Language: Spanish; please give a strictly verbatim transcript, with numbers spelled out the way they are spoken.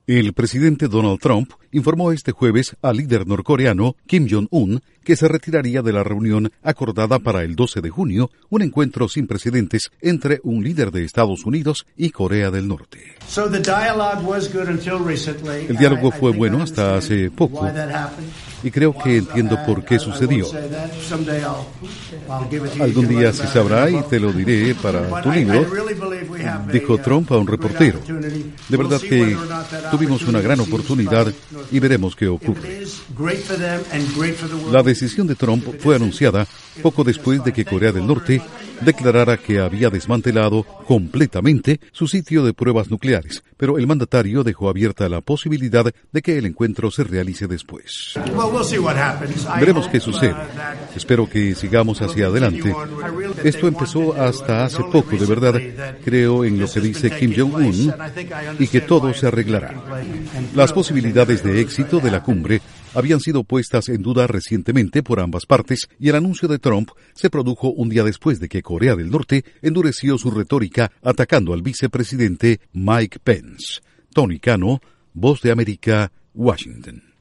El presidente Donald Trump informó este jueves al líder norcoreano Kim Jong-un que se retiraría de la reunión acordada para el doce de junio, un encuentro sin precedentes entre un líder de Estados Unidos y Corea del Norte. El diálogo fue bueno hasta hace poco y creo que entiendo por qué sucedió. Algún día se sabrá y te lo diré para tu libro, dijo Trump a un reportero. De verdad que tuvimos una gran oportunidad y veremos qué ocurre. La decisión de Trump fue anunciada poco después de que Corea del Norte declarara que había desmantelado completamente su sitio de pruebas nucleares, pero el mandatario dejó abierta la posibilidad de que el encuentro se realice después. Veremos qué sucede. Espero que sigamos hacia adelante. Esto empezó hasta hace poco, de verdad. Creo en lo que dice Kim Jong-un y que todo se arreglará. Las posibilidades de éxito de la cumbre habían sido puestas en duda recientemente por ambas partes y el anuncio de Trump se produjo un día después de que Corea del Norte endureció su retórica atacando al vicepresidente Mike Pence. Tony Cano, Voz de América, Washington.